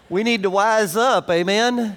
We need to wise up, amen?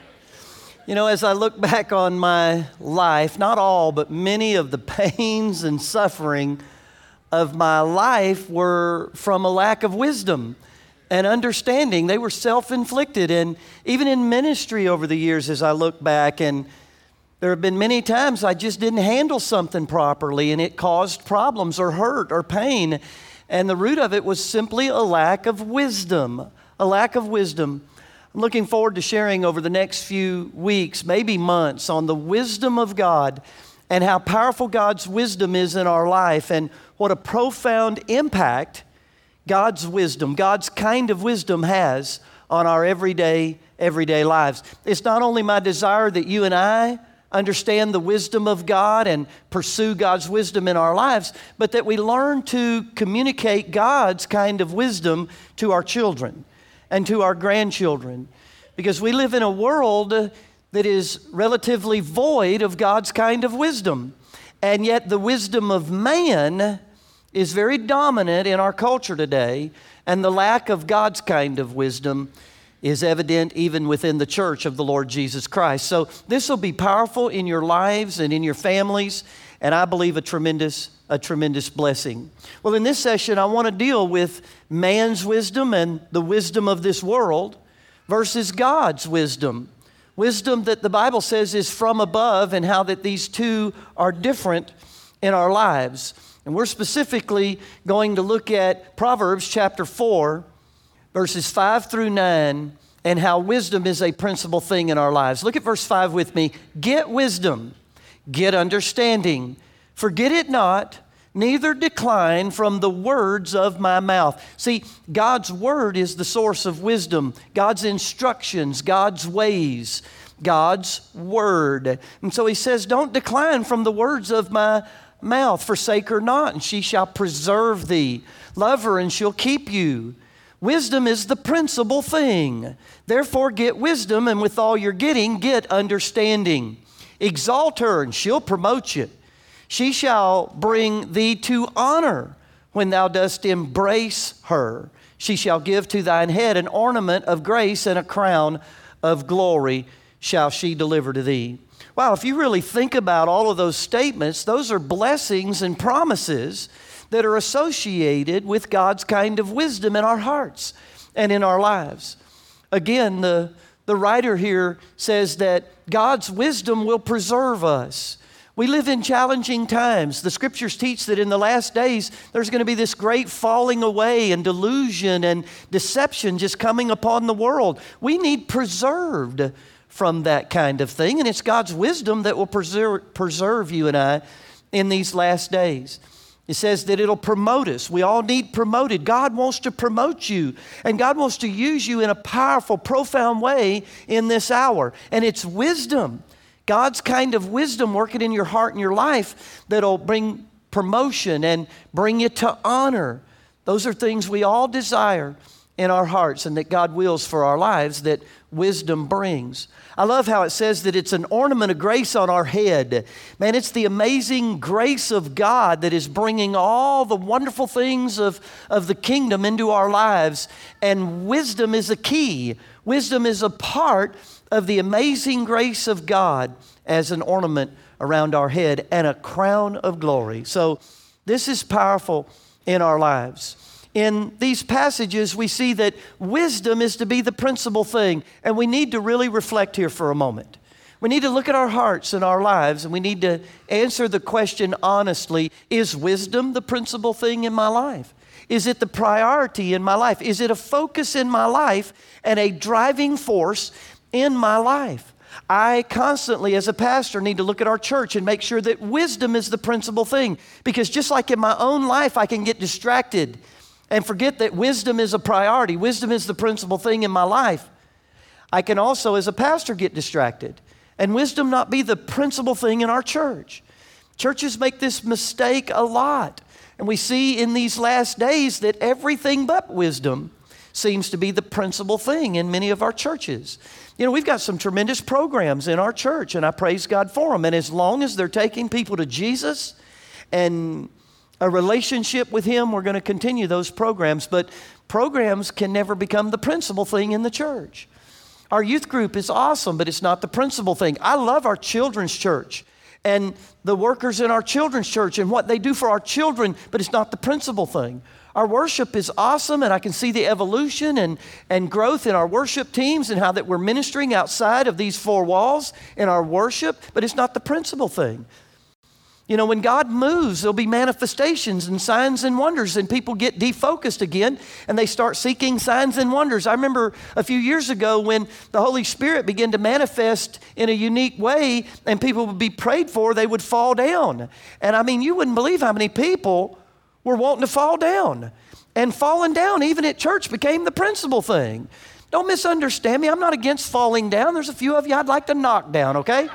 You know, as I look back on my life, not all, but many of the pains and suffering of my life were from a lack of wisdom and understanding. They were self-inflicted. And even in ministry over the years, as I look back, and there have been many times I just didn't handle something properly and it caused problems or hurt or pain. And the root of it was simply a lack of wisdom. A lack of wisdom. I'm looking forward to sharing over the next few weeks, maybe months, on the wisdom of God and how powerful God's wisdom is in our life and what a profound impact God's wisdom, God's kind of wisdom has on our everyday lives. It's not only my desire that you and I understand the wisdom of God and pursue God's wisdom in our lives, but that we learn to communicate God's kind of wisdom to our children and to our grandchildren, because we live in a world that is relatively void of God's kind of wisdom. And yet the wisdom of man is very dominant in our culture today, and the lack of God's kind of wisdom is evident even within the church of the Lord Jesus Christ. So this will be powerful in your lives and in your families, and I believe a tremendous blessing. Well, in this session, I want to deal with man's wisdom and the wisdom of this world versus God's wisdom. Wisdom that the Bible says is from above, and how that these two are different in our lives. And we're specifically going to look at Proverbs chapter 4, verses 5 through 9, and how wisdom is a principal thing in our lives. Look at verse 5 with me. Get wisdom, get understanding. Forget it not, neither decline from the words of my mouth. See, God's word is the source of wisdom, God's instructions, God's ways, God's word. And so he says, don't decline from the words of my mouth. Forsake her not, and she shall preserve thee. Love her, and she'll keep you. Wisdom is the principal thing. Therefore get wisdom, and with all you're getting, get understanding. Exalt her, and she'll promote you. She shall bring thee to honor when thou dost embrace her. She shall give to thine head an ornament of grace, and a crown of glory shall she deliver to thee. Wow, if you really think about all of those statements, those are blessings and promises that are associated with God's kind of wisdom in our hearts and in our lives. Again, the writer here says that God's wisdom will preserve us. We live in challenging times. The scriptures teach that in the last days, there's going to be this great falling away and delusion and deception just coming upon the world. We need preserved from that kind of thing, and it's God's wisdom that will preserve you and I in these last days. It says that it'll promote us. We all need promoted. God wants to promote you, and God wants to use you in a powerful, profound way in this hour. And it's wisdom, God's kind of wisdom working in your heart and your life, that'll bring promotion and bring you to honor. Those are things we all desire in our hearts, and that God wills for our lives, that wisdom brings. I love how it says that it's an ornament of grace on our head. Man, it's the amazing grace of God that is bringing all the wonderful things of the kingdom into our lives. And wisdom is a key. Wisdom is a part of the amazing grace of God as an ornament around our head and a crown of glory. So this is powerful in our lives. In these passages, we see that wisdom is to be the principal thing, and we need to really reflect here for a moment. We need to look at our hearts and our lives, and we need to answer the question honestly, is wisdom the principal thing in my life? Is it the priority in my life? Is it a focus in my life and a driving force in my life? I constantly, as a pastor, need to look at our church and make sure that wisdom is the principal thing, because just like in my own life, I can get distracted and forget that wisdom is a priority. Wisdom is the principal thing in my life. I can also, as a pastor, get distracted and wisdom not be the principal thing in our church. Churches make this mistake a lot. And we see in these last days that everything but wisdom seems to be the principal thing in many of our churches. You know, we've got some tremendous programs in our church, and I praise God for them. And as long as they're taking people to Jesus and a relationship with Him, we're going to continue those programs. But programs can never become the principal thing in the church. Our youth group is awesome, but it's not the principal thing. I love our children's church and the workers in our children's church and what they do for our children, but it's not the principal thing. Our worship is awesome, and I can see the evolution and growth in our worship teams and how that we're ministering outside of these four walls in our worship, but it's not the principal thing. You know, when God moves, there'll be manifestations and signs and wonders, and people get defocused again, and they start seeking signs and wonders. I remember a few years ago when the Holy Spirit began to manifest in a unique way, and people would be prayed for, they would fall down. And I mean, you wouldn't believe how many people were wanting to fall down. And falling down, even at church, became the principal thing. Don't misunderstand me. I'm not against falling down. There's a few of you I'd like to knock down, okay?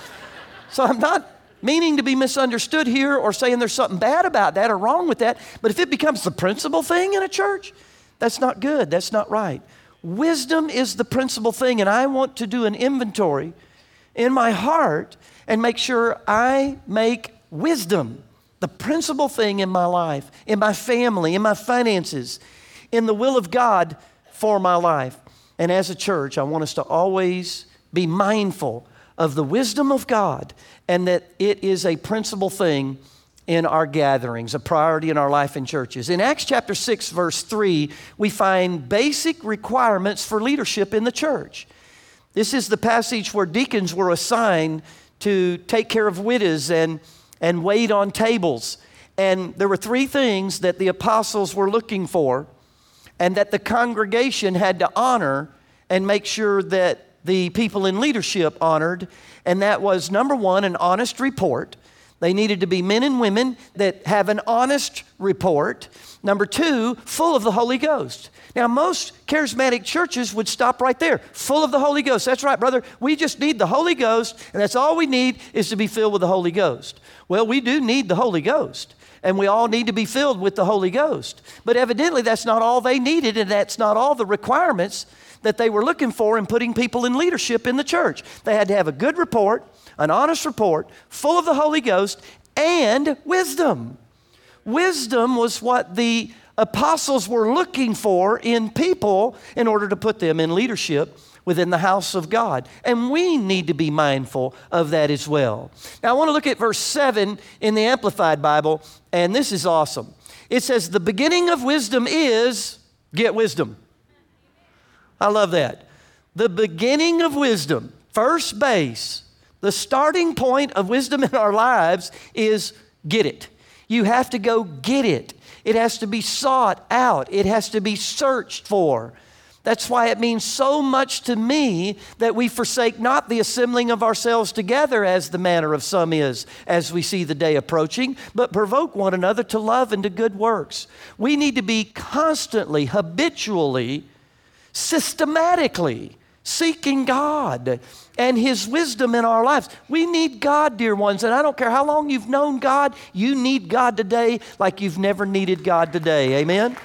So I'm not meaning to be misunderstood here or saying there's something bad about that or wrong with that. But if it becomes the principal thing in a church, that's not good. That's not right. Wisdom is the principal thing, and I want to do an inventory in my heart and make sure I make wisdom the principal thing in my life, in my family, in my finances, in the will of God for my life. And as a church, I want us to always be mindful of the wisdom of God and that it is a principal thing in our gatherings, a priority in our life in churches. In Acts chapter 6, verse 3, we find basic requirements for leadership in the church. This is the passage where deacons were assigned to take care of widows and wait on tables. And there were three things that the apostles were looking for and that the congregation had to honor and make sure that the people in leadership honored. And that was, number one, an honest report. They needed to be men and women that have an honest report. Number two, full of the Holy Ghost. Now, most charismatic churches would stop right there. Full of the Holy Ghost. That's right, brother. We just need the Holy Ghost, and that's all we need is to be filled with the Holy Ghost. Well, we do need the Holy Ghost, and we all need to be filled with the Holy Ghost. But evidently, that's not all they needed, and that's not all the requirements that they were looking for in putting people in leadership in the church. They had to have a good report, an honest report, full of the Holy Ghost, and wisdom. Wisdom was what the apostles were looking for in people in order to put them in leadership within the house of God. And we need to be mindful of that as well. Now, I want to look at verse 7 in the Amplified Bible, and this is awesome. It says, the beginning of wisdom is, get wisdom. I love that. The beginning of wisdom, first base, the starting point of wisdom in our lives is get it. You have to go get it. It has to be sought out. It has to be searched for. That's why it means so much to me that we forsake not the assembling of ourselves together as the manner of some is, as we see the day approaching, but provoke one another to love and to good works. We need to be constantly, habitually, systematically seeking God and His wisdom in our lives. We need God, dear ones, and I don't care how long you've known God, you need God today like you've never needed God today. Amen?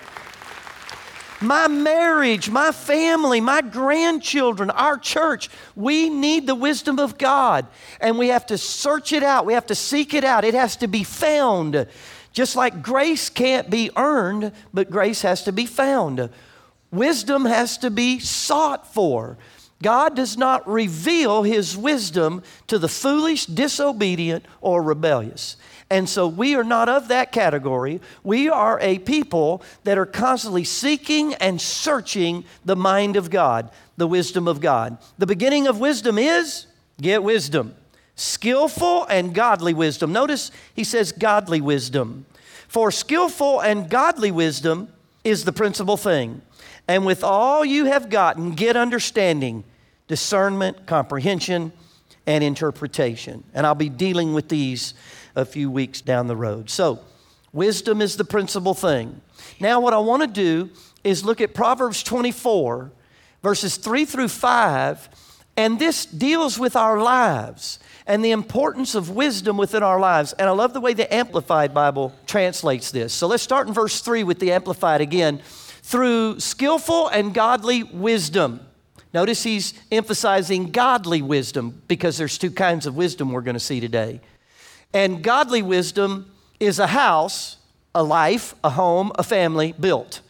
My marriage, my family, my grandchildren, our church, we need the wisdom of God, and we have to search it out. We have to seek it out. It has to be found. Just like grace can't be earned, but grace has to be found. Wisdom has to be sought for. God does not reveal His wisdom to the foolish, disobedient, or rebellious. And so we are not of that category. We are a people that are constantly seeking and searching the mind of God, the wisdom of God. The beginning of wisdom is get wisdom. Skillful and godly wisdom. Notice he says godly wisdom. For skillful and godly wisdom is the principal thing. And with all you have gotten, get understanding, discernment, comprehension, and interpretation. And I'll be dealing with these a few weeks down the road. So, wisdom is the principal thing. Now, what I want to do is look at Proverbs 24, verses 3 through 5, and this deals with our lives and the importance of wisdom within our lives. And I love the way the Amplified Bible translates this. So let's start in verse 3 with the Amplified again. Through skillful and godly wisdom. Notice he's emphasizing godly wisdom because there's two kinds of wisdom we're going to see today. And godly wisdom is a house, a life, a home, a family built.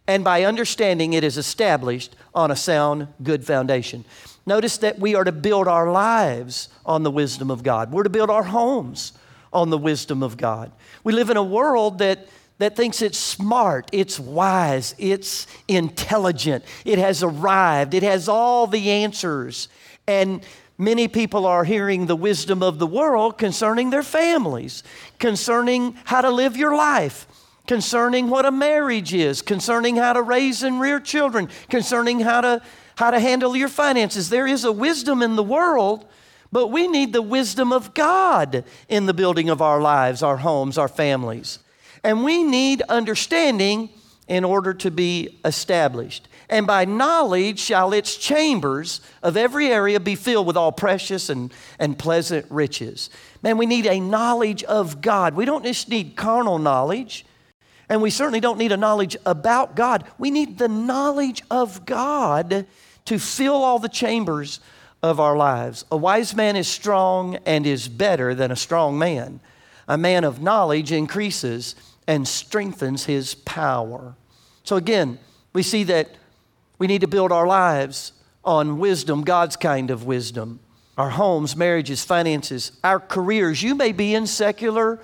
and by understanding it is established on a sound, good foundation. Notice that we are to build our lives on the wisdom of God. We're to build our homes on the wisdom of God. We live in a world that thinks it's smart, it's wise, it's intelligent, it has arrived, it has all the answers. And many people are hearing the wisdom of the world concerning their families, concerning how to live your life, concerning what a marriage is, concerning how to raise and rear children, concerning how to handle your finances. There is a wisdom in the world, but we need the wisdom of God in the building of our lives, our homes, our families. And we need understanding in order to be established. And by knowledge shall its chambers of every area be filled with all precious and pleasant riches. Man, we need a knowledge of God. We don't just need carnal knowledge, and we certainly don't need a knowledge about God. We need the knowledge of God to fill all the chambers of our lives. A wise man is strong and is better than a strong man. A man of knowledge increases and strengthens his power. So again, we see that we need to build our lives on wisdom, God's kind of wisdom. Our homes, marriages, finances, our careers. You may be in secular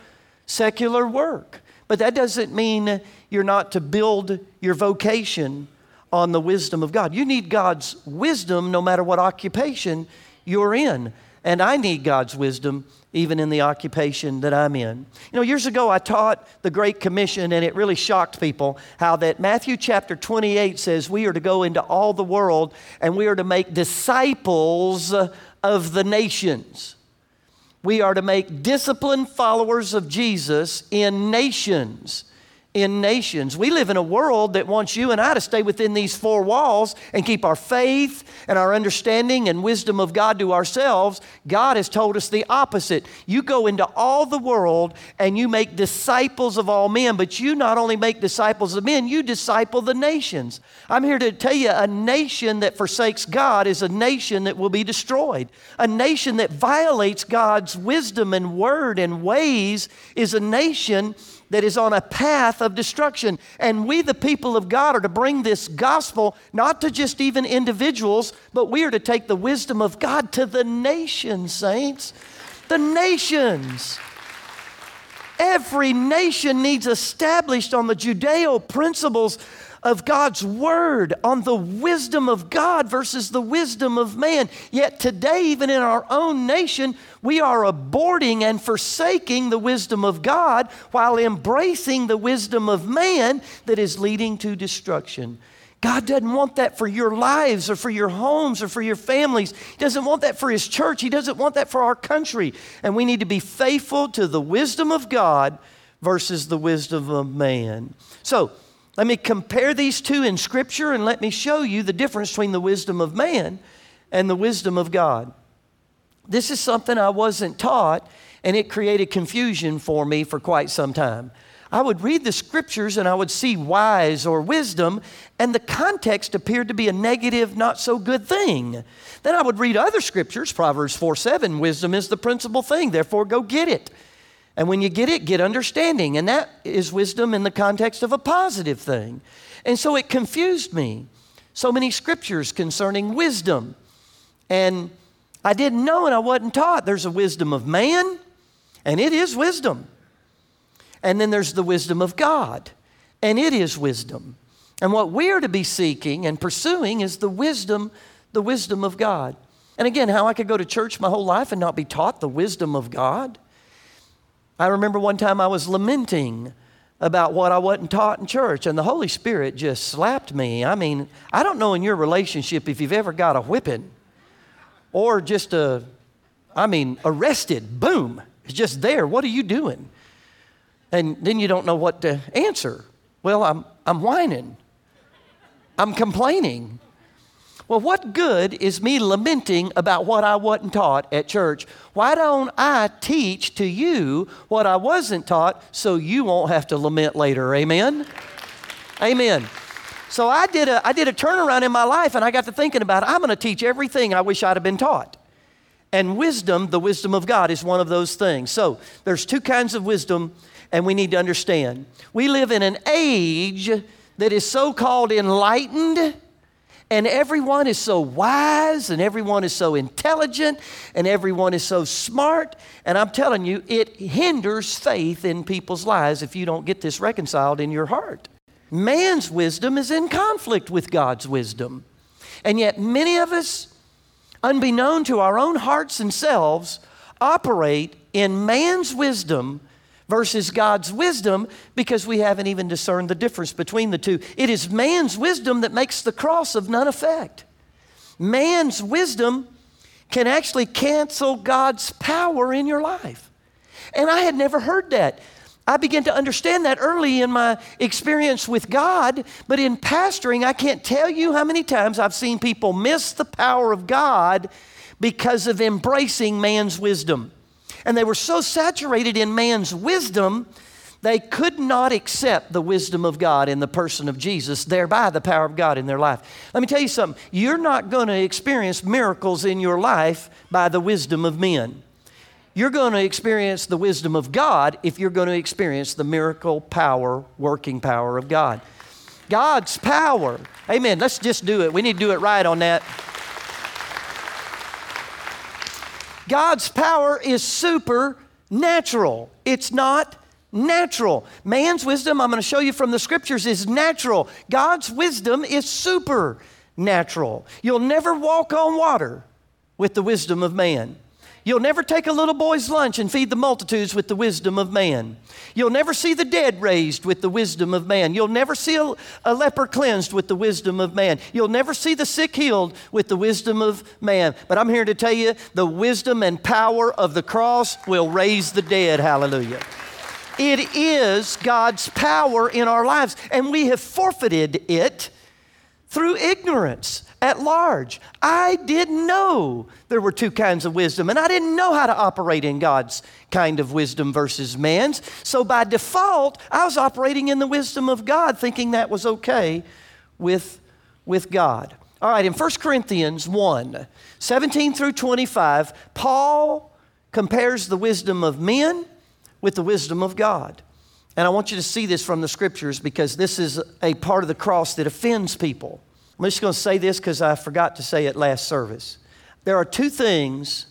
work, but that doesn't mean you're not to build your vocation on the wisdom of God. You need God's wisdom no matter what occupation you're in. And I need God's wisdom even in the occupation that I'm in. You know, years ago I taught the Great Commission, and it really shocked people how that Matthew chapter 28 says we are to go into all the world and we are to make disciples of the nations. We are to make disciplined followers of Jesus in nations. In nations. We live in a world that wants you and I to stay within these four walls and keep our faith and our understanding and wisdom of God to ourselves. God has told us the opposite. You go into all the world and you make disciples of all men, but you not only make disciples of men, you disciple the nations. I'm here to tell you, a nation that forsakes God is a nation that will be destroyed. A nation that violates God's wisdom and word and ways is a nation that is on a path of destruction. And we, the people of God, are to bring this gospel not to just even individuals, but we are to take the wisdom of God to the nations, saints. The nations. Every nation needs established on the Judeo principles of God's word, on the wisdom of God versus the wisdom of man. Yet today, even in our own nation, we are aborting and forsaking the wisdom of God while embracing the wisdom of man that is leading to destruction. God doesn't want that for your lives or for your homes or for your families. He doesn't want that for His church. He doesn't want that for our country. And we need to be faithful to the wisdom of God versus the wisdom of man. So, let me compare these two in Scripture and let me show you the difference between the wisdom of man and the wisdom of God. This is something I wasn't taught, and it created confusion for me for quite some time. I would read the Scriptures and I would see wise or wisdom, and the context appeared to be a negative, not so good thing. Then I would read other Scriptures, Proverbs 4:7, wisdom is the principal thing, therefore go get it. And when you get it, get understanding. And that is wisdom in the context of a positive thing. And so it confused me. So many scriptures concerning wisdom. And I didn't know and I wasn't taught. There's a wisdom of man, and it is wisdom. And then there's the wisdom of God, and it is wisdom. And what we are to be seeking and pursuing is the wisdom of God. And again, how I could go to church my whole life and not be taught the wisdom of God. I remember one time I was lamenting about what I wasn't taught in church, and the Holy Spirit just slapped me. I mean, I don't know in your relationship if you've ever got a whipping or just arrested. Boom, it's just there. What are you doing? And then you don't know what to answer. Well, I'm whining. I'm complaining. Well, what good is me lamenting about what I wasn't taught at church? Why don't I teach to you what I wasn't taught so you won't have to lament later? Amen? Amen. So I did a turnaround in my life, and I got to thinking about it. I'm going to teach everything I wish I'd have been taught. And wisdom, the wisdom of God, is one of those things. So there's two kinds of wisdom, and we need to understand. We live in an age that is so-called enlightened, and everyone is so wise, and everyone is so intelligent, and everyone is so smart. And I'm telling you, it hinders faith in people's lives if you don't get this reconciled in your heart. Man's wisdom is in conflict with God's wisdom. And yet many of us, unbeknown to our own hearts and selves, operate in man's wisdom versus God's wisdom because we haven't even discerned the difference between the two. It is man's wisdom that makes the cross of none effect. Man's wisdom can actually cancel God's power in your life. And I had never heard that. I began to understand that early in my experience with God, but in pastoring, I can't tell you how many times I've seen people miss the power of God because of embracing man's wisdom. And they were so saturated in man's wisdom, they could not accept the wisdom of God in the person of Jesus, thereby the power of God in their life. Let me tell you something. You're not going to experience miracles in your life by the wisdom of men. You're going to experience the wisdom of God if you're going to experience the miracle power, working power of God. God's power. Amen. Let's just do it. We need to do it right on that. God's power is supernatural. It's not natural. Man's wisdom, I'm going to show you from the scriptures, is natural. God's wisdom is supernatural. You'll never walk on water with the wisdom of man. You'll never take a little boy's lunch and feed the multitudes with the wisdom of man. You'll never see the dead raised with the wisdom of man. You'll never see a leper cleansed with the wisdom of man. You'll never see the sick healed with the wisdom of man. But I'm here to tell you, the wisdom and power of the cross will raise the dead. Hallelujah. It is God's power in our lives, and we have forfeited it through ignorance at large. I didn't know there were two kinds of wisdom, and I didn't know how to operate in God's kind of wisdom versus man's. So by default, I was operating in the wisdom of God, thinking that was okay with God. All right, in 1 Corinthians 1, 17 through 25, Paul compares the wisdom of men with the wisdom of God. And I want you to see this from the scriptures because this is a part of the cross that offends people. I'm just going to say this because I forgot to say it last service. There are two things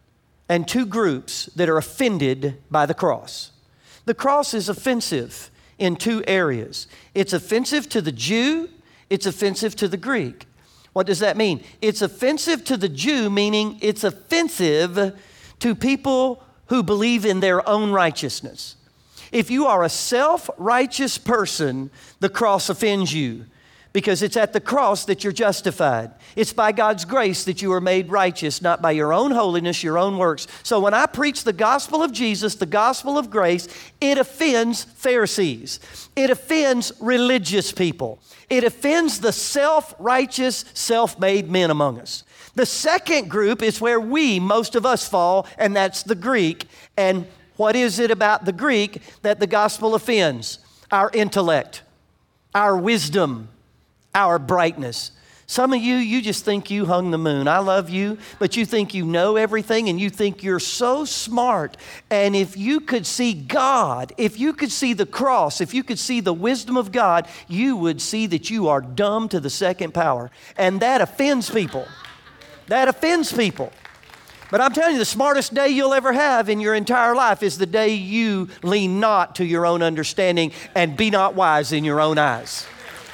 and two groups that are offended by the cross. The cross is offensive in two areas. It's offensive to the Jew. It's offensive to the Greek. What does that mean? It's offensive to the Jew, meaning it's offensive to people who believe in their own righteousness. If you are a self-righteous person, the cross offends you because it's at the cross that you're justified. It's by God's grace that you are made righteous, not by your own holiness, your own works. So when I preach the gospel of Jesus, the gospel of grace, it offends Pharisees. It offends religious people. It offends the self-righteous, self-made men among us. The second group is where most of us fall, and that's the Greek. And what is it about the Greek that the gospel offends? Our intellect, our wisdom, our brightness. Some of you just think you hung the moon. I love you, but you think you know everything and you think you're so smart. And if you could see God, if you could see the cross, if you could see the wisdom of God, you would see that you are dumb to the second power. And that offends people. That offends people. But I'm telling you, the smartest day you'll ever have in your entire life is the day you lean not to your own understanding and be not wise in your own eyes.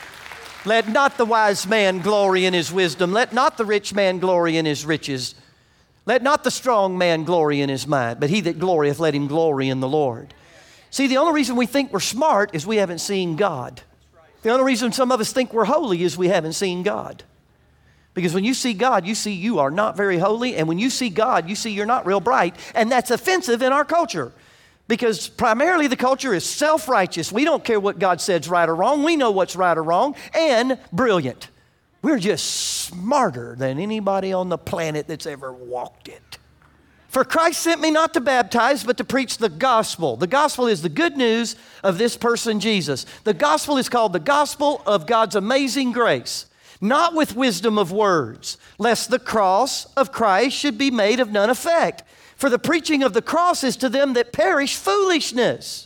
Let not the wise man glory in his wisdom. Let not the rich man glory in his riches. Let not the strong man glory in his might. But he that glorieth, let him glory in the Lord. See, the only reason we think we're smart is we haven't seen God. The only reason some of us think we're holy is we haven't seen God. Because when you see God, you see you are not very holy. And when you see God, you see you're not real bright. And that's offensive in our culture. Because primarily the culture is self-righteous. We don't care what God said's right or wrong. We know what's right or wrong. And brilliant. We're just smarter than anybody on the planet that's ever walked it. For Christ sent me not to baptize, but to preach the gospel. The gospel is the good news of this person, Jesus. The gospel is called the gospel of God's amazing grace. Not with wisdom of words, lest the cross of Christ should be made of none effect. For the preaching of the cross is to them that perish foolishness.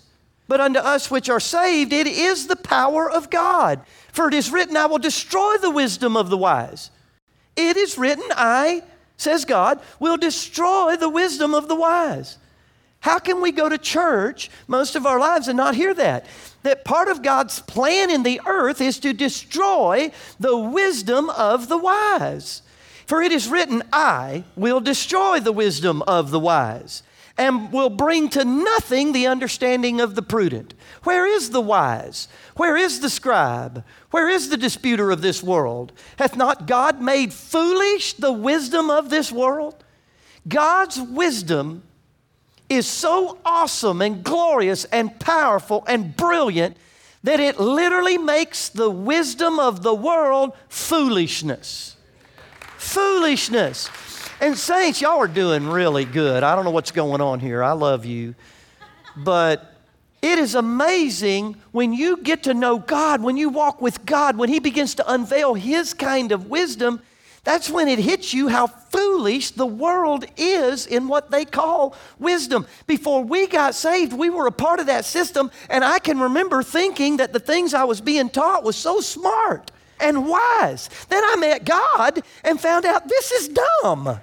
But unto us which are saved, it is the power of God. For it is written, I will destroy the wisdom of the wise. It is written, I, says God, will destroy the wisdom of the wise. How can we go to church most of our lives and not hear that? That part of God's plan in the earth is to destroy the wisdom of the wise. For it is written, I will destroy the wisdom of the wise, and will bring to nothing the understanding of the prudent. Where is the wise? Where is the scribe? Where is the disputer of this world? Hath not God made foolish the wisdom of this world? God's wisdom is so awesome and glorious and powerful and brilliant that it literally makes the wisdom of the world foolishness. Foolishness. And saints, y'all are doing really good. I don't know what's going on here. I love you. But it is amazing when you get to know God, when you walk with God, when He begins to unveil His kind of wisdom, that's when it hits you how foolish the world is in what they call wisdom. Before we got saved, we were a part of that system, and I can remember thinking that the things I was being taught was so smart and wise. Then I met God and found out this is dumb.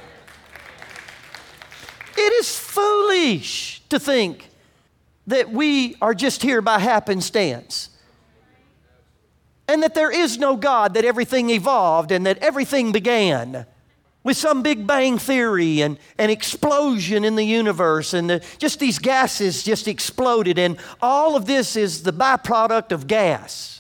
It is foolish to think that we are just here by happenstance, and that there is no God, that everything evolved and that everything began with some big bang theory and an explosion in the universe, and just these gases just exploded, and all of this is the byproduct of gas.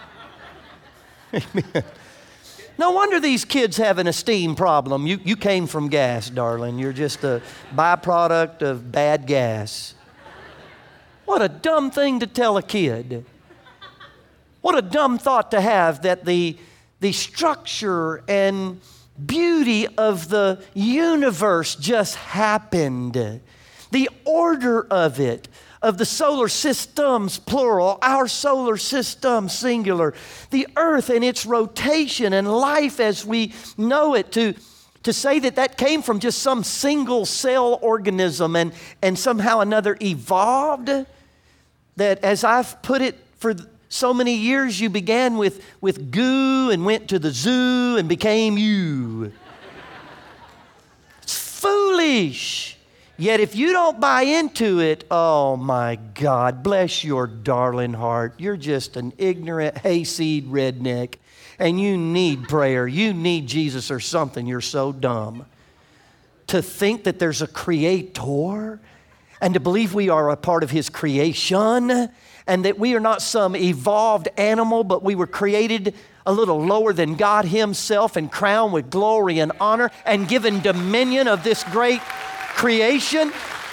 Amen. No wonder these kids have an esteem problem. You came from gas, darling. You're just a byproduct of bad gas. What a dumb thing to tell a kid. What a dumb thought to have, that the structure and beauty of the universe just happened. The order of it, of the solar systems, plural, our solar system, singular, the earth and its rotation and life as we know it, to say that came from just some single cell organism and somehow another evolved, that as I've put it for so many years, you began with goo and went to the zoo and became you. It's foolish. Yet if you don't buy into it, oh my God, bless your darling heart. You're just an ignorant hayseed redneck, and you need prayer. You need Jesus or something. You're so dumb. To think that there's a creator and to believe we are a part of His creation, and that we are not some evolved animal, but we were created a little lower than God Himself and crowned with glory and honor and given dominion of this great creation.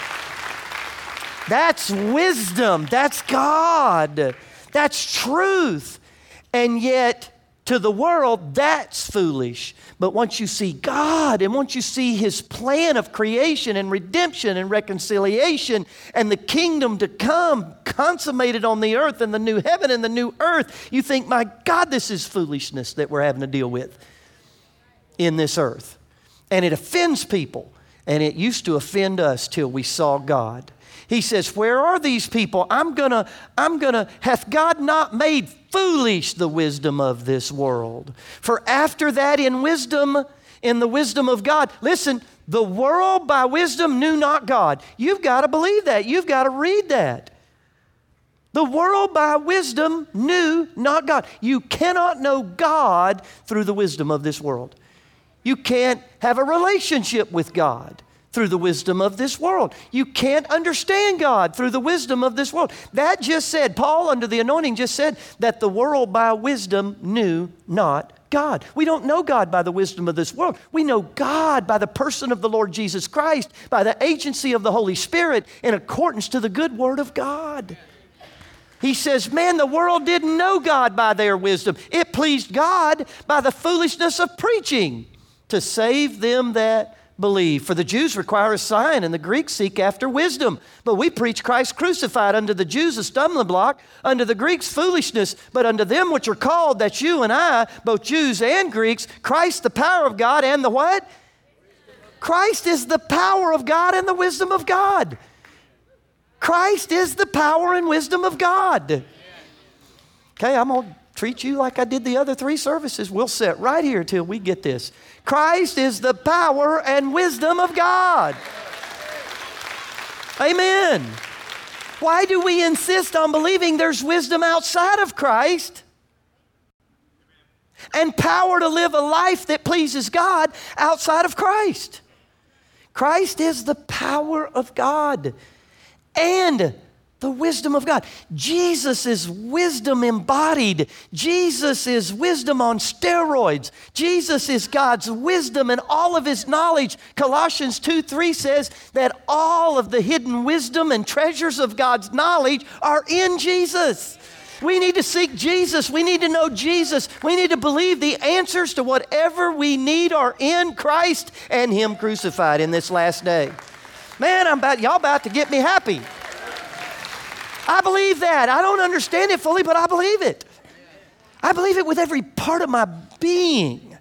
That's wisdom. That's God. That's truth. And yet, to the world, that's foolish. But once you see God, and once you see His plan of creation and redemption and reconciliation and the kingdom to come consummated on the earth and the new heaven and the new earth, you think, my God, this is foolishness that we're having to deal with in this earth. And it offends people. And it used to offend us till we saw God. He says, where are these people? Hath God not made foolish the wisdom of this world? For after that in the wisdom of God, listen, the world by wisdom knew not God. You've got to believe that. You've got to read that. The world by wisdom knew not God. You cannot know God through the wisdom of this world. You can't have a relationship with God through the wisdom of this world. You can't understand God through the wisdom of this world. That just said, Paul under the anointing just said that the world by wisdom knew not God. We don't know God by the wisdom of this world. We know God by the person of the Lord Jesus Christ, by the agency of the Holy Spirit, in accordance to the good word of God. He says, man, the world didn't know God by their wisdom. It pleased God by the foolishness of preaching to save them that believe. For the Jews require a sign, and the Greeks seek after wisdom. But we preach Christ crucified, unto the Jews a stumbling block, unto the Greeks foolishness, but unto them which are called, that's you and I, both Jews and Greeks, Christ the power of God and the what? Christ is the power of God and the wisdom of God. Christ is the power and wisdom of God. Okay, I'm going to treat you like I did the other 3 services. We'll sit right here till we get this. Christ is the power and wisdom of God. Amen. Why do we insist on believing there's wisdom outside of Christ and power to live a life that pleases God outside of Christ? Christ is the power of God and the wisdom of God. Jesus is wisdom embodied. Jesus is wisdom on steroids. Jesus is God's wisdom and all of His knowledge. Colossians 2:3 says that all of the hidden wisdom and treasures of God's knowledge are in Jesus. We need to seek Jesus. We need to know Jesus. We need to believe the answers to whatever we need are in Christ and Him crucified in this last day. Man, y'all about to get me happy. I believe that. I don't understand it fully, but I believe it. I believe it with every part of my being.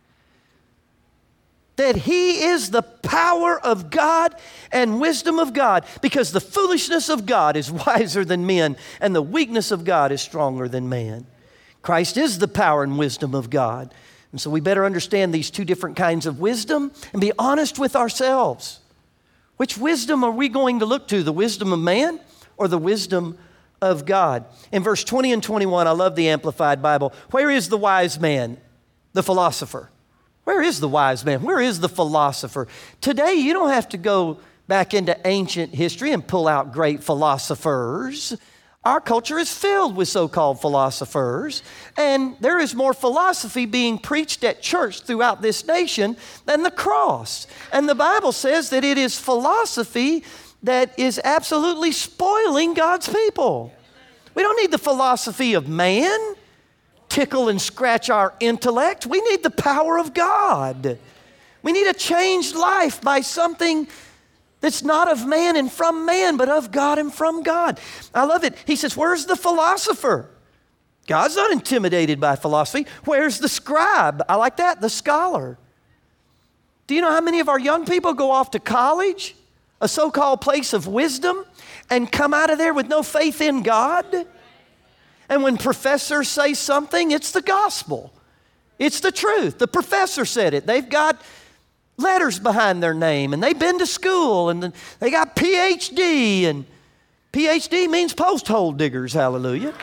That He is the power of God and wisdom of God, because the foolishness of God is wiser than men, and the weakness of God is stronger than man. Christ is the power and wisdom of God. And so we better understand these 2 different kinds of wisdom and be honest with ourselves. Which wisdom are we going to look to? The wisdom of man or the wisdom of God? In verse 20 and 21, I love the Amplified Bible. Where is the wise man, the philosopher? Where is the wise man? Where is the philosopher? Today, you don't have to go back into ancient history and pull out great philosophers. Our culture is filled with so-called philosophers, and there is more philosophy being preached at church throughout this nation than the cross. And the Bible says that it is philosophy that is absolutely spoiling God's people. We don't need the philosophy of man, tickle and scratch our intellect. We need the power of God. We need a changed life by something that's not of man and from man, but of God and from God. I love it. He says, where's the philosopher? God's not intimidated by philosophy. Where's the scribe? I like that, the scholar. Do you know how many of our young people go off to college, a so-called place of wisdom, and come out of there with no faith in God? And when professors say something, it's the gospel. It's the truth. The professor said it. They've got letters behind their name, and they've been to school, and they got PhD, and PhD means post hole diggers, hallelujah.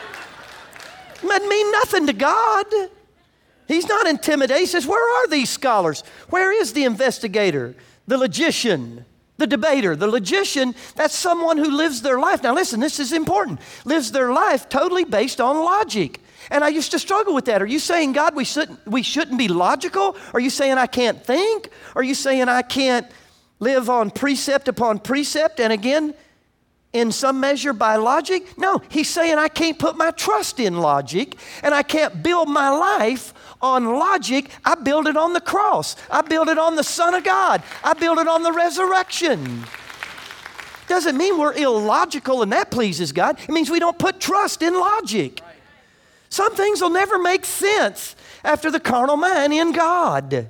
It doesn't mean nothing to God. He's not intimidated. He says, where are these scholars? Where is the investigator, the logician, the debater? The logician, that's someone who lives their life. Now listen, this is important. Lives their life totally based on logic. And I used to struggle with that. Are you saying, God, we shouldn't be logical? Are you saying I can't think? Are you saying I can't live on precept upon precept and again, in some measure by logic? No, he's saying I can't put my trust in logic and I can't build my life on logic. I build it on the cross. I build it on the Son of God. I build it on the resurrection. Doesn't mean we're illogical and that pleases God. It means we don't put trust in logic. Some things will never make sense after the carnal mind in God.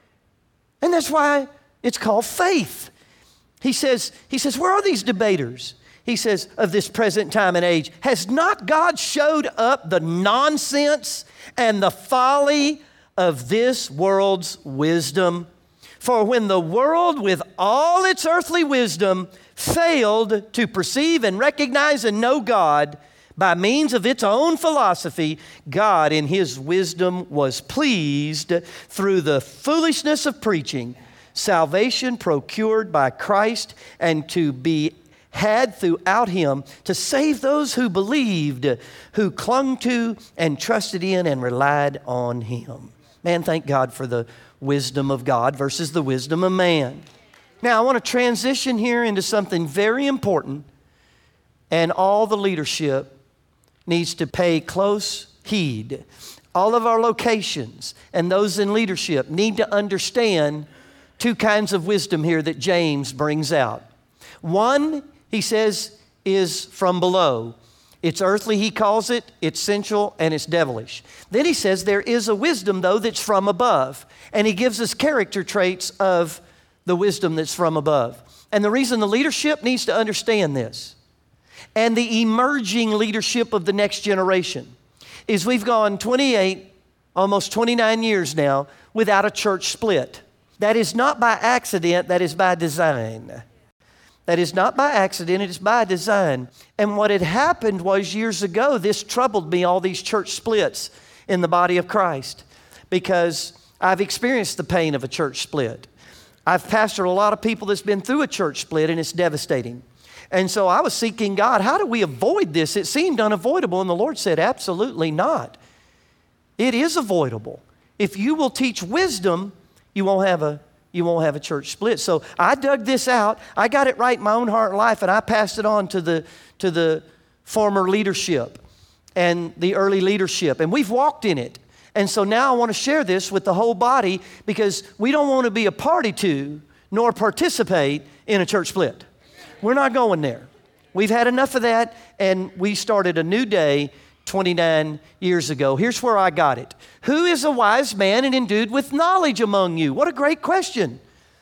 And that's why it's called faith. He says, where are these debaters? He says, of this present time and age, has not God showed up the nonsense and the folly of this world's wisdom? For when the world with all its earthly wisdom failed to perceive and recognize and know God, by means of its own philosophy, God in His wisdom was pleased through the foolishness of preaching, salvation procured by Christ and to be had throughout Him to save those who believed, who clung to and trusted in and relied on Him. Man, thank God for the wisdom of God versus the wisdom of man. Now, I want to transition here into something very important, and all the leadership needs to pay close heed. All of our locations and those in leadership need to understand 2 kinds of wisdom here that James brings out. One, he says, is from below. It's earthly, he calls it, it's sensual, and it's devilish. Then he says there is a wisdom, though, that's from above. And he gives us character traits of the wisdom that's from above. And the reason the leadership needs to understand this, and the emerging leadership of the next generation, is we've gone 28, almost 29 years now without a church split. That is not by accident, that is by design. That is not by accident, it is by design. And what had happened was years ago, this troubled me, all these church splits in the body of Christ, because I've experienced the pain of a church split. I've pastored a lot of people that's been through a church split, and it's devastating. And so I was seeking God, how do we avoid this? It seemed unavoidable, and the Lord said, absolutely not. It is avoidable. If you will teach wisdom, you won't have a church split. So I dug this out. I got it right in my own heart and life, and I passed it on to the former leadership and the early leadership, and we've walked in it. And so now I want to share this with the whole body, because we don't want to be a party to nor participate in a church split. We're not going there. We've had enough of that, and we started a new day 29 years ago. Here's where I got it. Who is a wise man and endued with knowledge among you? What a great question.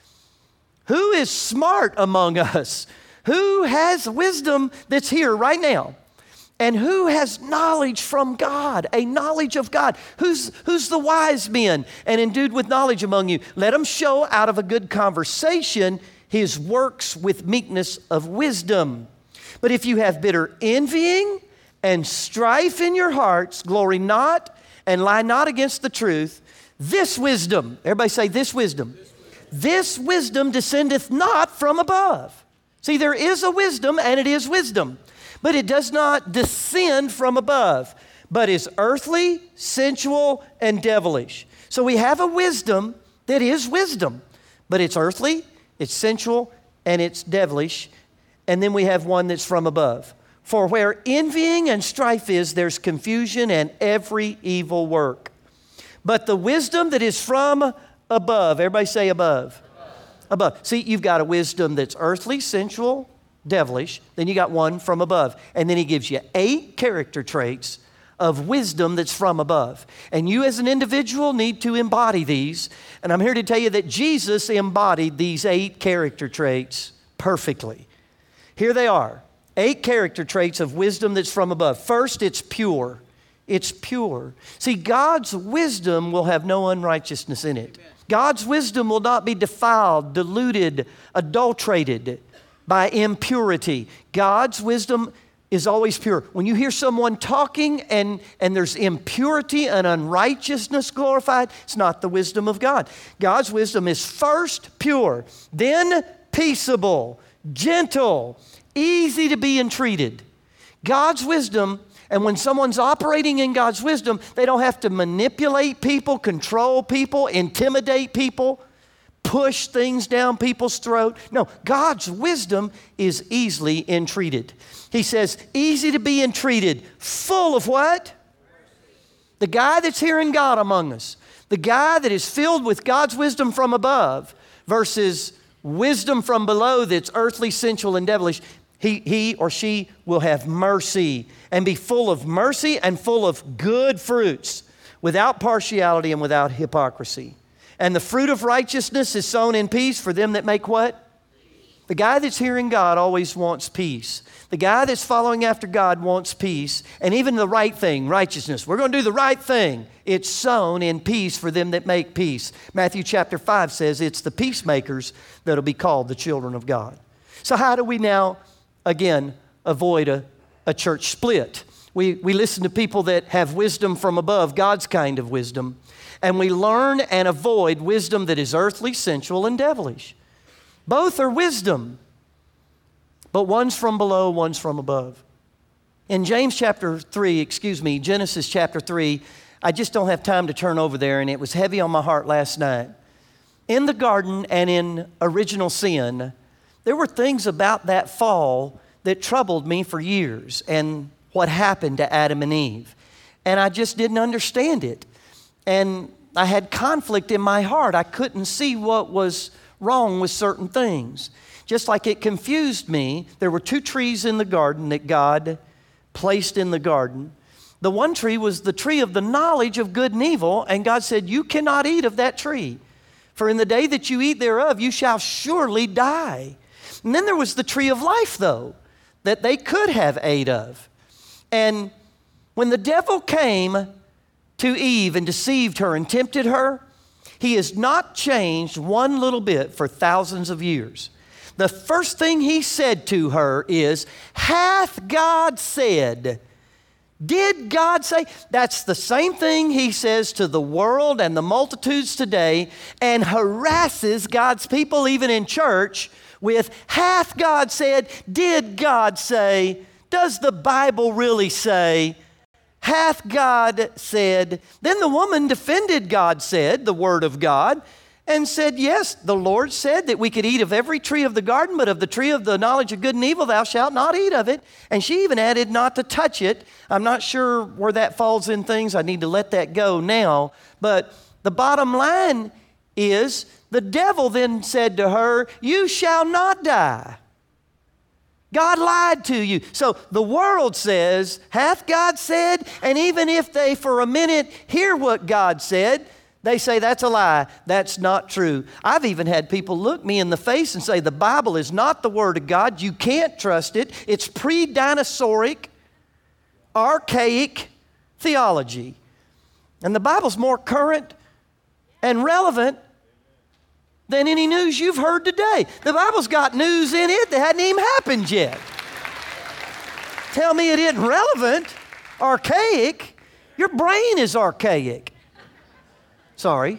Who is smart among us? Who has wisdom that's here right now? And who has knowledge from God, a knowledge of God? Who's the wise men and endued with knowledge among you? Let him show out of a good conversation his works with meekness of wisdom. But if you have bitter envying and strife in your hearts, glory not and lie not against the truth, this wisdom, everybody say this wisdom. This wisdom descendeth not from above. See, there is a wisdom, and it is wisdom, but it does not descend from above, but is earthly, sensual, and devilish. So we have a wisdom that is wisdom, but it's earthly, it's sensual, and it's devilish. And then we have one that's from above. For where envying and strife is, there's confusion and every evil work. But the wisdom that is from above, everybody say above. Above. See, you've got a wisdom that's earthly, sensual, devilish. Then you got one from above. And then he gives you 8 character traits of wisdom that's from above. And you as an individual need to embody these. And I'm here to tell you that Jesus embodied these 8 character traits perfectly. Here they are. 8 character traits of wisdom that's from above. First, it's pure. It's pure. See, God's wisdom will have no unrighteousness in it. God's wisdom will not be defiled, diluted, adulterated by impurity. God's wisdom is always pure. When you hear someone talking and there's impurity and unrighteousness glorified, it's not the wisdom of God. God's wisdom is first pure, then peaceable, gentle, easy to be entreated. God's wisdom, and when someone's operating in God's wisdom, they don't have to manipulate people, control people, intimidate people, push things down people's throat. No, God's wisdom is easily entreated. He says, easy to be entreated, full of what? The guy that's hearing God among us, the guy that is filled with God's wisdom from above versus wisdom from below that's earthly, sensual, and devilish, he or she will have mercy and be full of mercy and full of good fruits, without partiality and without hypocrisy. And the fruit of righteousness is sown in peace for them that make what? The guy that's hearing God always wants peace. The guy that's following after God wants peace. And even the right thing, righteousness. We're going to do the right thing. It's sown in peace for them that make peace. Matthew chapter 5 says it's the peacemakers that'll be called the children of God. So how do we now, again, avoid a church split? We listen to people that have wisdom from above, God's kind of wisdom, and we learn and avoid wisdom that is earthly, sensual, and devilish. Both are wisdom, but one's from below, one's from above. In Genesis chapter 3, I just don't have time to turn over there, and it was heavy on my heart last night. In the garden and in original sin, there were things about that fall that troubled me for years, and what happened to Adam and Eve. And I just didn't understand it. And I had conflict in my heart. I couldn't see what was wrong with certain things. Just like it confused me, there were 2 trees in the garden that God placed in the garden. The one tree was the tree of the knowledge of good and evil, and God said, you cannot eat of that tree, for in the day that you eat thereof, you shall surely die. And then there was the tree of life, though, that they could have ate of. And when the devil came to Eve and deceived her and tempted her, he has not changed one little bit for thousands of years. The first thing he said to her is, hath God said? Did God say? That's the same thing he says to the world and the multitudes today, and harasses God's people even in church with, hath God said? Did God say? Does the Bible really say? Hath God said? Then the woman defended God said, the word of God, and said, yes, the Lord said that we could eat of every tree of the garden, but of the tree of the knowledge of good and evil thou shalt not eat of it. And she even added not to touch it. I'm not sure where that falls in things. I need to let that go now. But the bottom line is, the devil then said to her, you shall not die. God lied to you. So the world says, hath God said? And even if they for a minute hear what God said, they say that's a lie. That's not true. I've even had people look me in the face and say the Bible is not the Word of God. You can't trust it. It's pre-dinosauric, archaic theology. And the Bible's more current and relevant than any news you've heard today. The Bible's got news in it that hadn't even happened yet. Tell me it isn't relevant, archaic. Your brain is archaic. Sorry.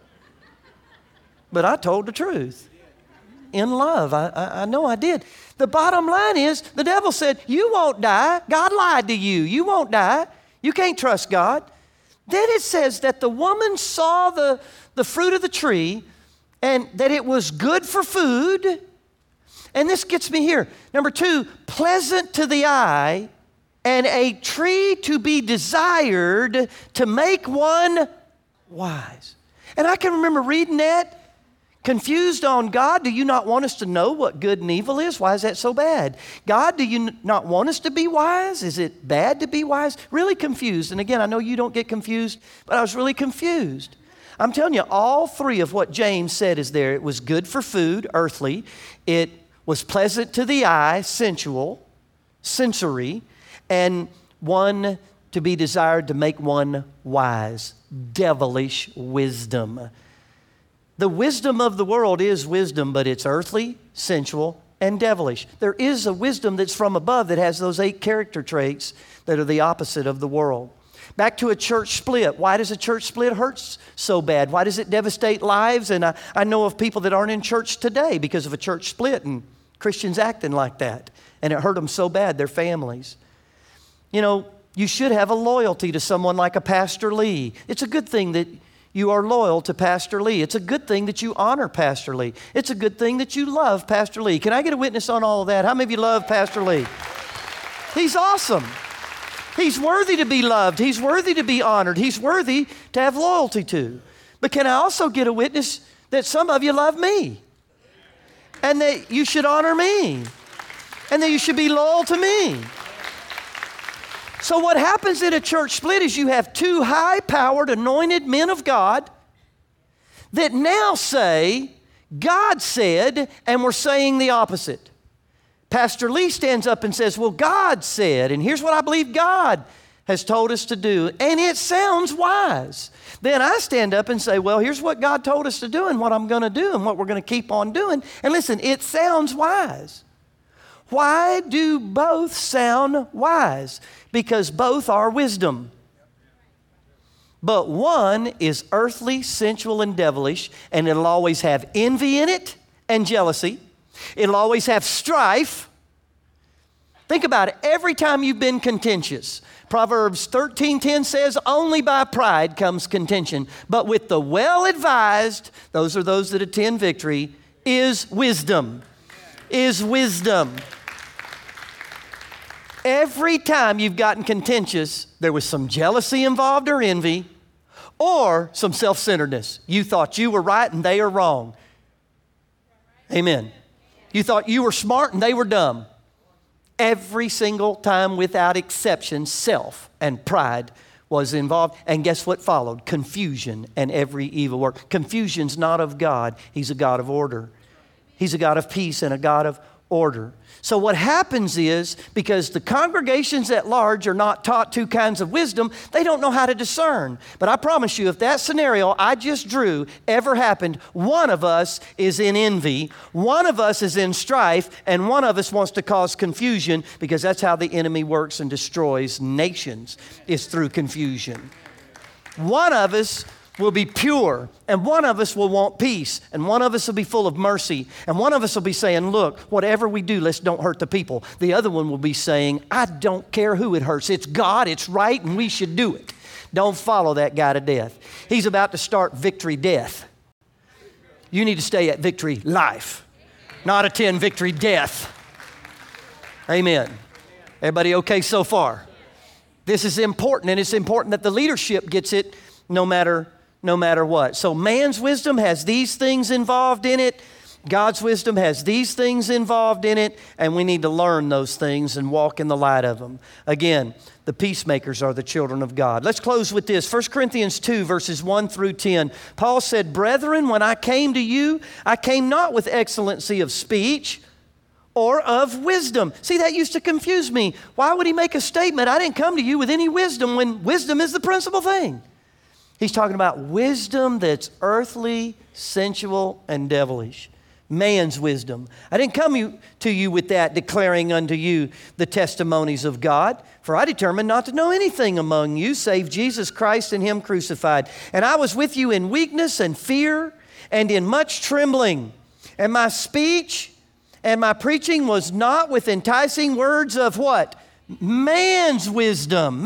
But I told the truth. In love. I know I did. The bottom line is, the devil said, you won't die. God lied to you. You won't die. You can't trust God. Then it says that the woman saw the fruit of the tree and that it was good for food. And this gets me here. Number 2, pleasant to the eye and a tree to be desired to make one wise. And I can remember reading that, confused on, God, do you not want us to know what good and evil is? Why is that so bad? God, do you not want us to be wise? Is it bad to be wise? Really confused. And again, I know you don't get confused, but I was really confused. I'm telling you, all 3 of what James said is there. It was good for food, earthly. It was pleasant to the eye, sensual, sensory, and one to be desired to make one wise, devilish wisdom. The wisdom of the world is wisdom, but it's earthly, sensual, and devilish. There is a wisdom that's from above that has those 8 character traits that are the opposite of the world. Back to a church split. Why does a church split hurt so bad? Why does it devastate lives? And I know of people that aren't in church today because of a church split and Christians acting like that. And it hurt them so bad, their families. You know, you should have a loyalty to someone like a Pastor Lee. It's a good thing that you are loyal to Pastor Lee. It's a good thing that you honor Pastor Lee. It's a good thing that you love Pastor Lee. Can I get a witness on all of that? How many of you love Pastor Lee? He's awesome. He's worthy to be loved. He's worthy to be honored. He's worthy to have loyalty to. But can I also get a witness that some of you love me? And that you should honor me? And that you should be loyal to me? So what happens in a church split is you have 2 high-powered, anointed men of God that now say, God said, and we're saying the opposite. Pastor Lee stands up and says, well, God said, and here's what I believe God has told us to do, and it sounds wise. Then I stand up and say, well, here's what God told us to do and what I'm going to do and what we're going to keep on doing. And listen, it sounds wise. Why do both sound wise? Because both are wisdom. But one is earthly, sensual, and devilish, and it'll always have envy in it and jealousy. It'll always have strife. Think about it. Every time you've been contentious, Proverbs 13:10 says, only by pride comes contention, but with the well-advised, those are those that attend victory, is wisdom. Is wisdom. Every time you've gotten contentious, there was some jealousy involved or envy, or some self-centeredness. You thought you were right and they are wrong. Amen. You thought you were smart and they were dumb. Every single time without exception, self and pride was involved. And guess what followed? Confusion and every evil work. Confusion's not of God. He's a God of order. He's a God of peace and a God of order. So what happens is, because the congregations at large are not taught two kinds of wisdom, they don't know how to discern. But I promise you, if that scenario I just drew ever happened, one of us is in envy, one of us is in strife, and one of us wants to cause confusion, because that's how the enemy works and destroys nations, is through confusion. One of us will be pure, and one of us will want peace, and one of us will be full of mercy, and one of us will be saying, look, whatever we do, let's don't hurt the people. The other one will be saying, I don't care who it hurts. It's God, it's right, and we should do it. Don't follow that guy to death. He's about to start victory death. You need to stay at victory life, not attend victory death. Amen. Everybody okay so far? This is important, and it's important that the leadership gets it no matter what. So man's wisdom has these things involved in it. God's wisdom has these things involved in it, and we need to learn those things and walk in the light of them. Again, the peacemakers are the children of God. Let's close with this. 1 Corinthians 2, verses 1 through 10. Paul said, brethren, when I came to you, I came not with excellency of speech or of wisdom. See, that used to confuse me. Why would he make a statement, I didn't come to you with any wisdom, when wisdom is the principal thing? He's talking about wisdom that's earthly, sensual, and devilish. Man's wisdom. I didn't come to you with that, declaring unto you the testimonies of God. For I determined not to know anything among you, save Jesus Christ and Him crucified. And I was with you in weakness and fear and in much trembling. And my speech and my preaching was not with enticing words of what? Man's wisdom,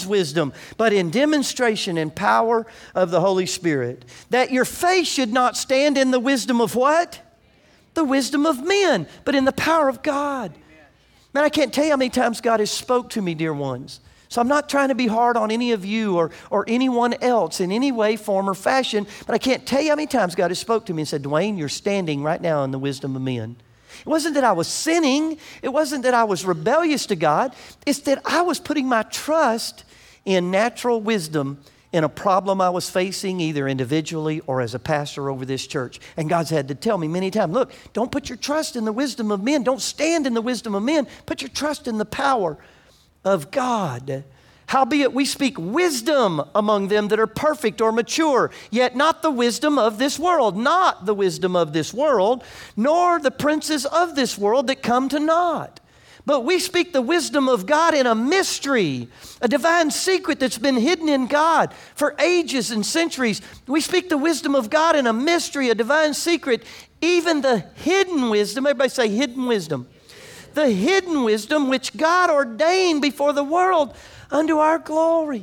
but in demonstration and power of the Holy Spirit. That your faith should not stand in the wisdom of what? The wisdom of men, but in the power of God. Man, I can't tell you how many times God has spoke to me, dear ones. So I'm not trying to be hard on any of you or anyone else in any way, form, or fashion, but I can't tell you how many times God has spoke to me and said, Dwayne, you're standing right now in the wisdom of men. It wasn't that I was sinning. It wasn't that I was rebellious to God. It's that I was putting my trust in natural wisdom in a problem I was facing, either individually or as a pastor over this church. And God's had to tell me many times, look, don't put your trust in the wisdom of men. Don't stand in the wisdom of men. Put your trust in the power of God. Howbeit we speak wisdom among them that are perfect or mature, yet not the wisdom of this world, not the wisdom of this world, nor the princes of this world that come to naught. But we speak the wisdom of God in a mystery, a divine secret that's been hidden in God for ages and centuries. We speak the wisdom of God in a mystery, a divine secret, even the hidden wisdom. Everybody say hidden wisdom. The hidden wisdom which God ordained before the world unto our glory.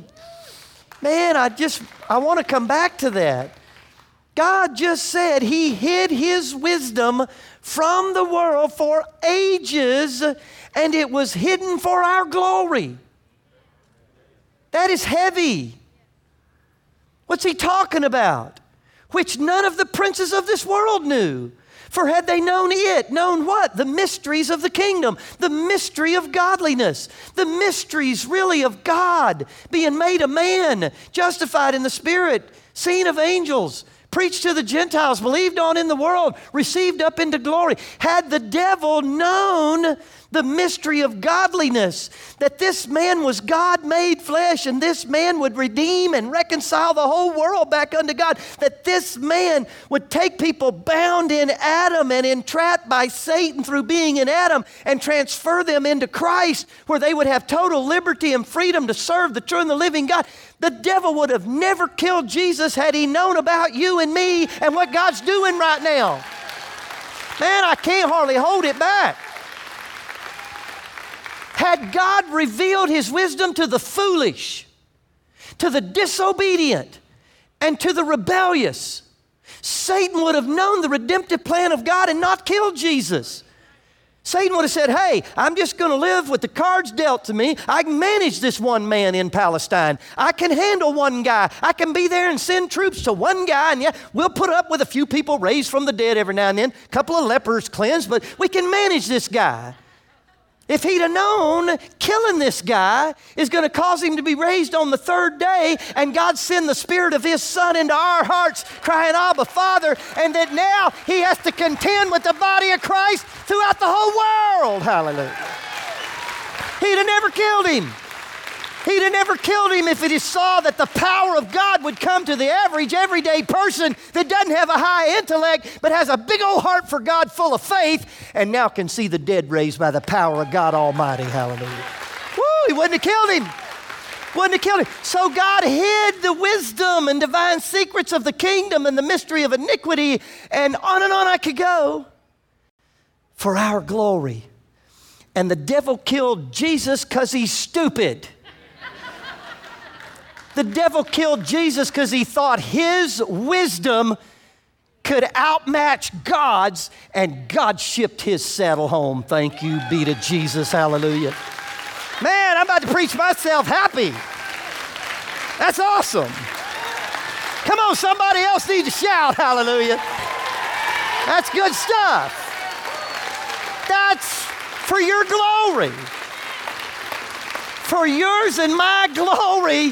Man, I want to come back to that. God just said He hid His wisdom from the world for ages, and it was hidden for our glory. That is heavy. What's He talking about? Which none of the princes of this world knew. For had they known it, known what? The mysteries of the kingdom, the mystery of godliness, the mysteries really of God, being made a man, justified in the Spirit, seen of angels, preached to the Gentiles, believed on in the world, received up into glory. Had the devil known the mystery of godliness, that this man was God made flesh, and this man would redeem and reconcile the whole world back unto God, that this man would take people bound in Adam and entrapped by Satan through being in Adam and transfer them into Christ, where they would have total liberty and freedom to serve the true and the living God. The devil would have never killed Jesus had he known about you and me and what God's doing right now. Man, I can't hardly hold it back. Had God revealed His wisdom to the foolish, to the disobedient, and to the rebellious, Satan would have known the redemptive plan of God and not killed Jesus. Satan would have said, hey, I'm just going to live with the cards dealt to me. I can manage this one man in Palestine. I can handle one guy. I can be there and send troops to one guy. And yeah, we'll put up with a few people raised from the dead every now and then, a couple of lepers cleansed, but we can manage this guy. If he'd have known killing this guy is going to cause him to be raised on the third day, and God send the Spirit of His Son into our hearts, crying, Abba, Father, and that now he has to contend with the body of Christ throughout the whole world. Hallelujah. He'd have never killed him. He'd have never killed him if he saw that the power of God would come to the average, everyday person that doesn't have a high intellect, but has a big old heart for God full of faith, and now can see the dead raised by the power of God Almighty. Hallelujah. Woo, he wouldn't have killed him. Wouldn't have killed him. So God hid the wisdom and divine secrets of the kingdom and the mystery of iniquity, and on I could go, for our glory. And the devil killed Jesus because he's stupid. The devil killed Jesus because he thought his wisdom could outmatch God's, and God shipped his saddle home. Thank you be to Jesus. Hallelujah. Man, I'm about to preach myself happy. That's awesome. Come on, somebody else needs to shout hallelujah. That's good stuff. That's for your glory. For yours and my glory.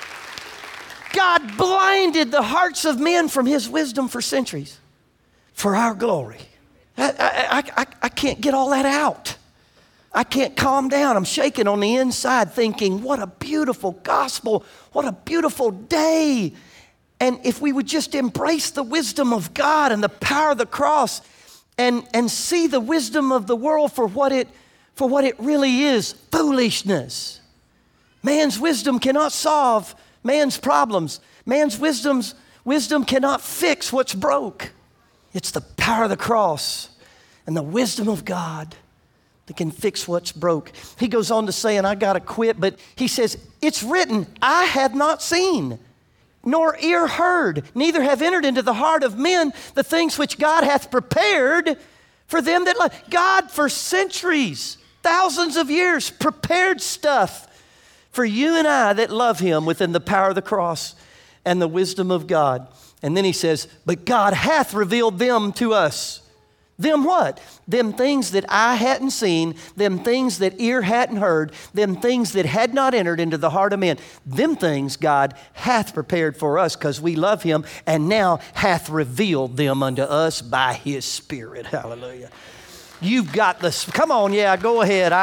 God blinded the hearts of men from His wisdom for centuries, for our glory. I can't get all that out. I can't calm down. I'm shaking on the inside thinking, what a beautiful gospel. What a beautiful day. And if we would just embrace the wisdom of God and the power of the cross and see the wisdom of the world for what it really is, foolishness. Man's wisdom cannot solve man's problems. Man's wisdom cannot fix what's broke. It's the power of the cross and the wisdom of God that can fix what's broke. He goes on to say, and I got to quit, but he says, it's written, I have not seen, nor ear heard, neither have entered into the heart of men the things which God hath prepared for them that love. God, for centuries, thousands of years, prepared stuff for you and I that love Him within the power of the cross and the wisdom of God. And then he says, but God hath revealed them to us. Them what? Them things that eye hadn't seen, them things that ear hadn't heard, them things that had not entered into the heart of man. Them things God hath prepared for us because we love Him, and now hath revealed them unto us by His Spirit. Hallelujah. You've got this. Come on, yeah, go ahead.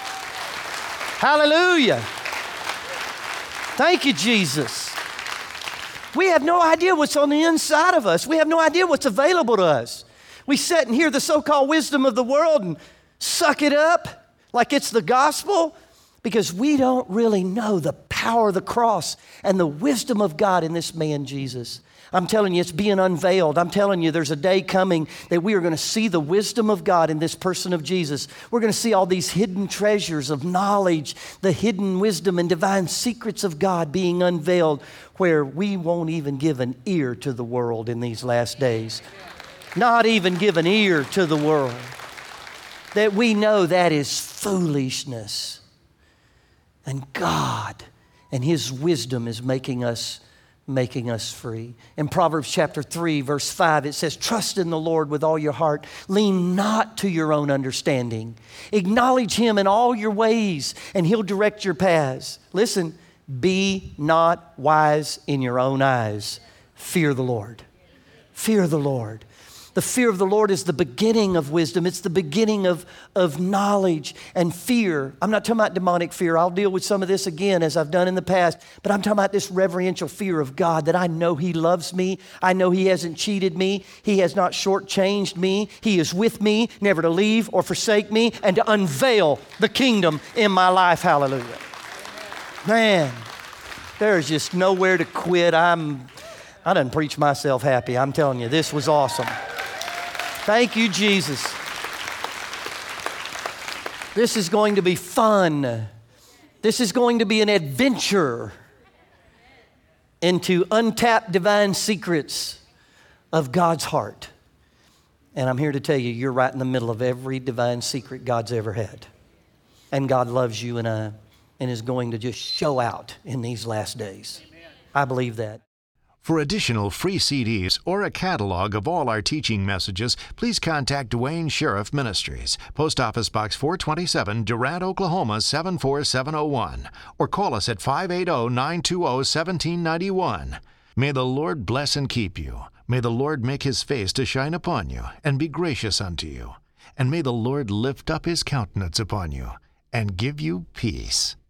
Hallelujah. Thank you, Jesus. We have no idea what's on the inside of us. We have no idea what's available to us. We sit and hear the so-called wisdom of the world and suck it up like it's the gospel because we don't really know the power of the cross and the wisdom of God in this man, Jesus. I'm telling you, it's being unveiled. I'm telling you, there's a day coming that we are going to see the wisdom of God in this person of Jesus. We're going to see all these hidden treasures of knowledge, the hidden wisdom and divine secrets of God being unveiled, where we won't even give an ear to the world in these last days. Not even give an ear to the world. That we know that is foolishness. And God and His wisdom is making us free. In Proverbs chapter 3, verse 5, it says, trust in the Lord with all your heart. Lean not to your own understanding. Acknowledge Him in all your ways, and He'll direct your paths. Listen, be not wise in your own eyes. Fear the Lord. Fear the Lord. The fear of the Lord is the beginning of wisdom. It's the beginning of knowledge and fear. I'm not talking about demonic fear. I'll deal with some of this again as I've done in the past. But I'm talking about this reverential fear of God, that I know He loves me. I know He hasn't cheated me. He has not shortchanged me. He is with me, never to leave or forsake me, and to unveil the kingdom in my life. Hallelujah. Man, there's just nowhere to quit. I done preached myself happy. I'm telling you, this was awesome. Thank you, Jesus. This is going to be fun. This is going to be an adventure into untapped divine secrets of God's heart. And I'm here to tell you, you're right in the middle of every divine secret God's ever had. And God loves you and I, and is going to just show out in these last days. I believe that. For additional free CDs or a catalog of all our teaching messages, please contact Dwayne Sheriff Ministries, Post Office Box 427, Durant, Oklahoma 74701, or call us at 580-920-1791. May the Lord bless and keep you. May the Lord make his face to shine upon you and be gracious unto you. And may the Lord lift up his countenance upon you and give you peace.